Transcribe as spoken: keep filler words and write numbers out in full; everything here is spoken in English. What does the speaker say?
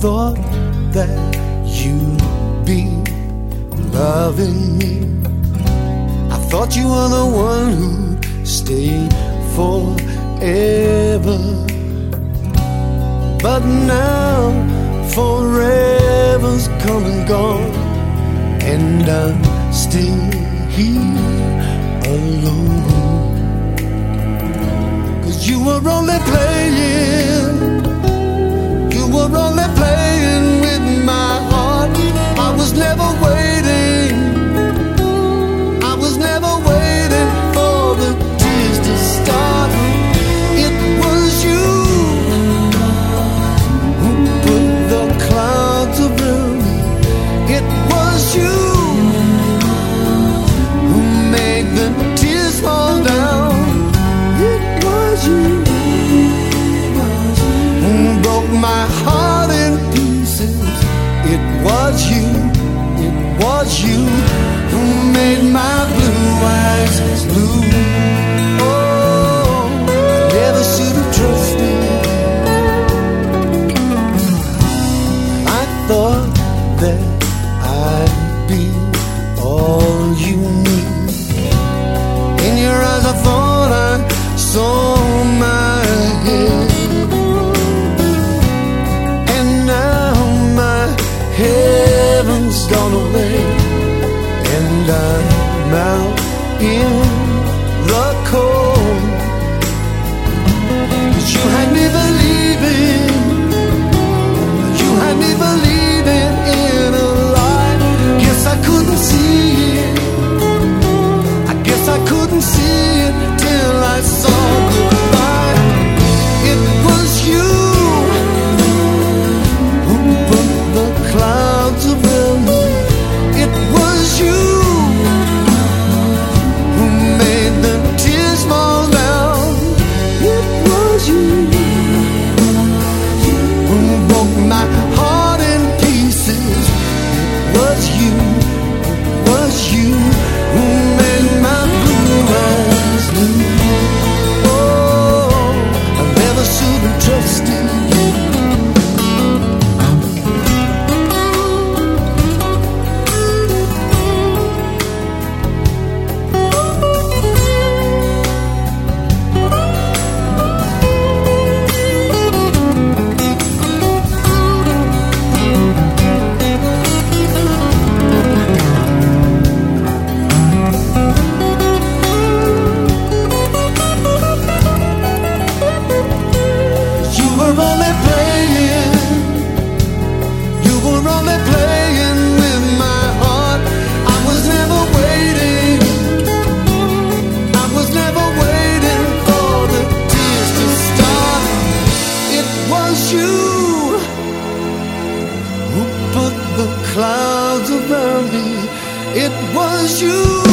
thought that you'd be loving me. I thought you were the one who'd stay forever. But now forever's come and gone, and I'm still here alone. 'Cause you were only playing, you were only playing with my heart. I was never waiting, I was never waiting for the tears to start. It was you who put the clouds around me. It was you who made the tears fall down. It was you who broke my heart in pieces. It was you, it was you who made my blue eyes blue. Oh, I never should have trusted. I thought that I'd be all you need. In your eyes I thought I saw my head, and now my heaven's gone away, and I'm out in the cold. 'Cause you had me believing, you had me believing in a lie. Guess I couldn't see it, I guess I couldn't see it till I saw goodbye. It was you who put the clouds around me. It was you who made the tears fall down. It was you who broke my heart in pieces. It was you, it was you who made my blue eyes blue. Oh, I never should have trusted you. You were only playing, you were only playing with my heart. I was never waiting, I was never waiting for the tears to start. It was you who put the clouds around me. It was you